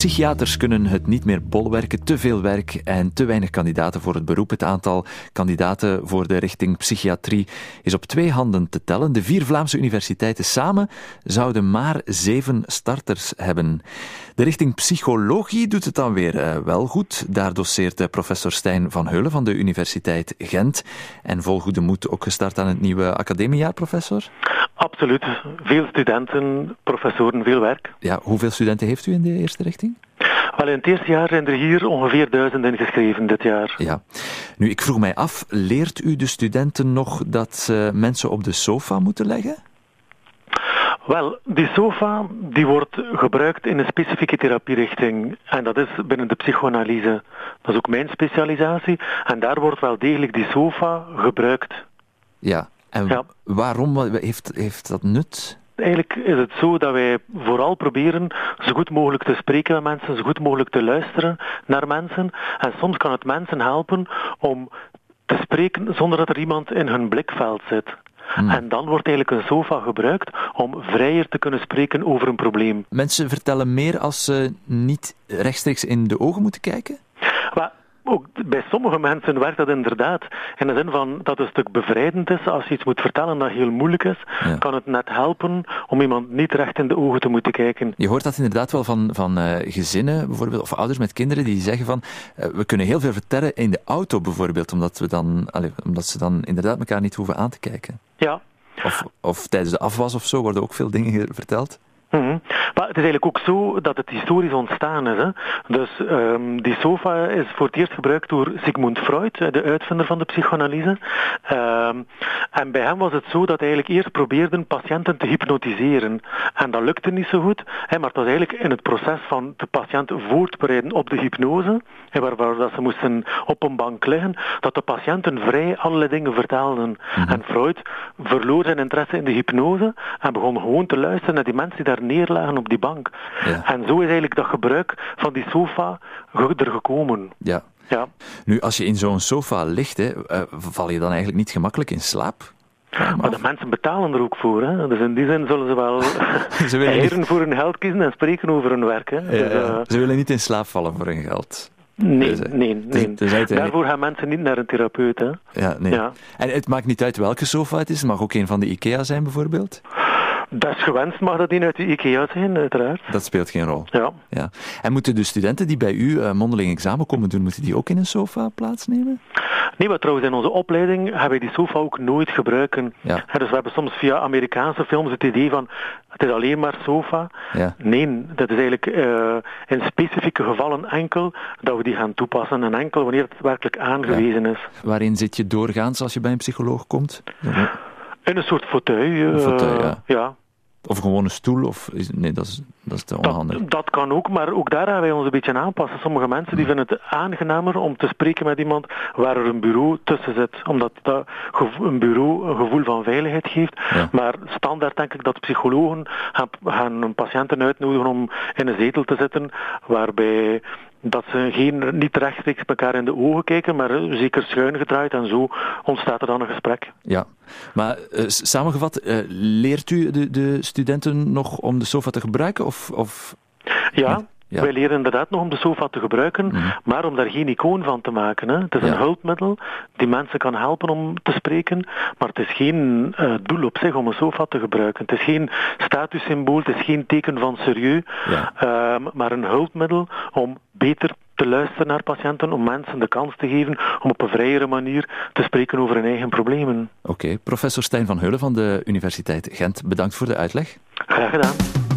Psychiaters kunnen het niet meer bolwerken, te veel werk en te weinig kandidaten voor het beroep. Het aantal kandidaten voor de richting psychiatrie is op 2 handen te tellen. De 4 Vlaamse universiteiten samen zouden maar 7 starters hebben. De richting psychologie doet het dan weer wel goed. Daar doseert professor Stijn van Heulen van de Universiteit Gent. En vol goede moed ook gestart aan het nieuwe academiejaar, professor? Absoluut. Veel studenten, professoren, veel werk. Ja, hoeveel studenten heeft u in de eerste richting? Wel, in het eerste jaar zijn er hier ongeveer 1000 ingeschreven dit jaar. Ja. Nu, ik vroeg mij af, leert u de studenten nog dat ze mensen op de sofa moeten leggen? Wel, die sofa die wordt gebruikt in een specifieke therapierichting. En dat is binnen de psychoanalyse. Dat is ook mijn specialisatie. En daar wordt wel degelijk die sofa gebruikt. Ja, en waarom heeft dat nut? Eigenlijk is het zo dat wij vooral proberen zo goed mogelijk te spreken met mensen, zo goed mogelijk te luisteren naar mensen. En soms kan het mensen helpen om te spreken zonder dat er iemand in hun blikveld zit. En dan wordt eigenlijk een sofa gebruikt om vrijer te kunnen spreken over een probleem. Mensen vertellen meer als ze niet rechtstreeks in de ogen moeten kijken? Maar ook bij sommige mensen werkt dat inderdaad. In de zin van dat het een stuk bevrijdend is. Als je iets moet vertellen dat heel moeilijk is, kan het net helpen om iemand niet recht in de ogen te moeten kijken. Je hoort dat inderdaad wel van gezinnen, bijvoorbeeld, of ouders met kinderen die zeggen van we kunnen heel veel vertellen in de auto bijvoorbeeld, omdat ze dan inderdaad elkaar niet hoeven aan te kijken. Ja. Of tijdens de afwas of zo worden ook veel dingen verteld. Maar het is eigenlijk ook zo dat het historisch ontstaan is. Hè. Dus die sofa is voor het eerst gebruikt door Sigmund Freud, de uitvinder van de psychoanalyse. En bij hem was het zo dat hij eigenlijk eerst probeerden patiënten te hypnotiseren. En dat lukte niet zo goed, maar het was eigenlijk in het proces van de patiënt voortbereiden op de hypnose, waarvoor dat ze moesten op een bank liggen, dat de patiënten vrij allerlei dingen vertelden. En Freud verloor zijn interesse in de hypnose en begon gewoon te luisteren naar die mensen die daar neerlagen op die bank. Ja. En zo is eigenlijk dat gebruik van die sofa er gekomen. Ja. Ja. Nu, als je in zo'n sofa ligt, val je dan eigenlijk niet gemakkelijk in slaap? Maar de mensen betalen er ook voor. Hè. Dus in die zin zullen ze wel eieren voor hun geld kiezen en spreken over hun werk. Hè. Dus, ze willen niet in slaap vallen voor hun geld. Nee. Daarvoor gaan mensen niet naar een therapeut. Hè. Ja, nee. Ja. En het maakt niet uit welke sofa het is. Het mag ook een van de IKEA zijn, bijvoorbeeld? Dat is gewenst, mag dat niet uit de IKEA zijn, uiteraard. Dat speelt geen rol. Ja. En moeten de studenten die bij u mondeling examen komen doen, moeten die ook in een sofa plaatsnemen? Nee, maar trouwens in onze opleiding hebben wij die sofa ook nooit gebruiken. Ja. Dus we hebben soms via Amerikaanse films het idee van het is alleen maar sofa. Ja. Nee, dat is eigenlijk in specifieke gevallen enkel dat we die gaan toepassen en enkel wanneer het werkelijk aangewezen is. Waarin zit je doorgaans als je bij een psycholoog komt? In een soort fauteuil. Ja. Of gewoon een stoel? Nee, dat is te onhandig. Dat kan ook, maar ook daar gaan wij ons een beetje aanpassen. Sommige mensen die vinden het aangenamer om te spreken met iemand waar er een bureau tussen zit. Omdat dat een bureau een gevoel van veiligheid geeft. Ja. Maar standaard denk ik dat psychologen gaan een patiënten uitnodigen om in een zetel te zitten waarbij dat ze niet rechtstreeks elkaar in de ogen kijken, maar zeker schuin gedraaid en zo ontstaat er dan een gesprek. Ja, maar samengevat, leert u de studenten nog om de sofa te gebruiken? Ja. Wij leren inderdaad nog om de sofa te gebruiken, maar om daar geen icoon van te maken. Hè. Het is een hulpmiddel die mensen kan helpen om te spreken, maar het is geen doel op zich om een sofa te gebruiken. Het is geen statussymbool, het is geen teken van serieus, maar een hulpmiddel om beter te luisteren naar patiënten, om mensen de kans te geven om op een vrijere manier te spreken over hun eigen problemen. Oké, professor Stijn van Heulen van de Universiteit Gent, bedankt voor de uitleg. Graag gedaan.